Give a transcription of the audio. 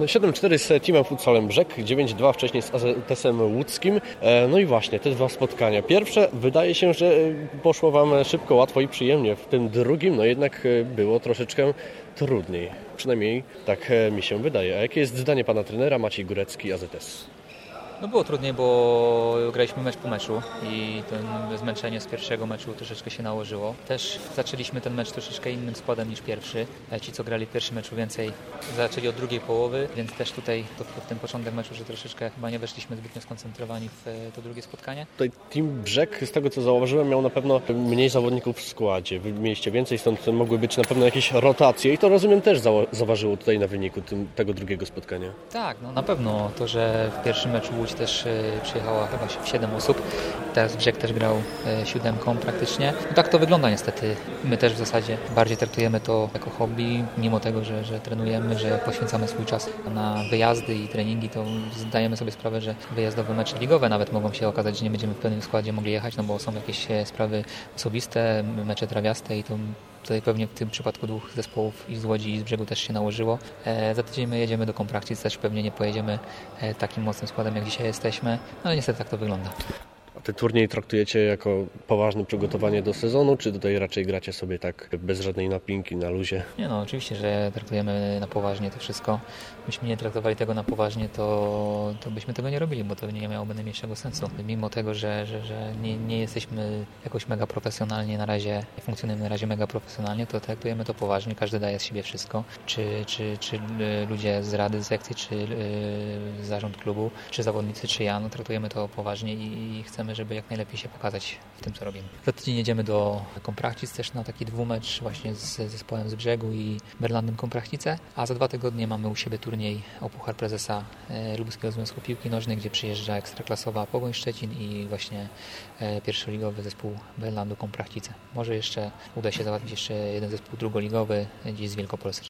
7-4 z Teamem Futsalem Brzeg, 9-2 wcześniej z AZS-em łódzkim. No i właśnie, te dwa spotkania. Pierwsze, wydaje się, że poszło Wam szybko, łatwo i przyjemnie. W tym drugim, no jednak było troszeczkę trudniej. Przynajmniej tak mi się wydaje. A jakie jest zdanie pana trenera Maciej Górecki, AZS? No było trudniej, bo graliśmy mecz po meczu i to zmęczenie z pierwszego meczu troszeczkę się nałożyło. Też zaczęliśmy ten mecz troszeczkę innym składem niż pierwszy. Ci, co grali w pierwszym meczu więcej, zaczęli od drugiej połowy, więc też tutaj w ten początek meczu, że troszeczkę chyba nie weszliśmy zbytnio skoncentrowani w to drugie spotkanie. Tutaj Team Brzeg, z tego co zauważyłem, miał na pewno mniej zawodników w składzie. Wy mieliście więcej, stąd mogły być na pewno jakieś rotacje i to, rozumiem, też zaważyło tutaj na wyniku tego drugiego spotkania. Tak, no na pewno to, że w pierwszym meczu Łódź też przyjechała chyba 7 osób. Teraz Brzeg też grał 7 praktycznie. No tak to wygląda niestety. My też w zasadzie bardziej traktujemy to jako hobby, mimo tego, że trenujemy, że poświęcamy swój czas na wyjazdy i treningi, to zdajemy sobie sprawę, że wyjazdowe mecze ligowe nawet mogą się okazać, że nie będziemy w pełnym składzie mogli jechać, no bo są jakieś sprawy osobiste, mecze trawiaste i to tutaj pewnie w tym przypadku dwóch zespołów i z Łodzi i z Brzegu też się nałożyło. Za tydzień my jedziemy do Komprachcic, też pewnie nie pojedziemy takim mocnym składem jak dzisiaj jesteśmy, no ale niestety tak to wygląda. A ten turniej traktujecie jako poważne przygotowanie do sezonu, czy tutaj raczej gracie sobie tak bez żadnej napinki, na luzie? Nie no, oczywiście, że traktujemy na poważnie to wszystko. Byśmy nie traktowali tego na poważnie, to byśmy tego nie robili, bo to nie miałoby najmniejszego sensu. Mimo tego, że nie jesteśmy jakoś mega profesjonalnie na razie, nie funkcjonujemy na razie mega profesjonalnie, to traktujemy to poważnie, każdy daje z siebie wszystko. Czy ludzie z rady sekcji, czy zarząd klubu, czy zawodnicy, czy ja, no traktujemy to poważnie i chcemy, żeby jak najlepiej się pokazać w tym, co robimy. Za tydzień jedziemy do Komprachcic też na taki dwumecz właśnie z zespołem z Brzegu i Berlandem Komprachcice, a za 2 tygodnie mamy u siebie turniej o Puchar Prezesa Lubuskiego Związku Piłki Nożnej, gdzie przyjeżdża ekstraklasowa Pogoń Szczecin i właśnie pierwszoligowy zespół Berlandu Komprachcice. Może jeszcze uda się załatwić jeszcze jeden zespół drugoligowy gdzieś z Wielkopolski.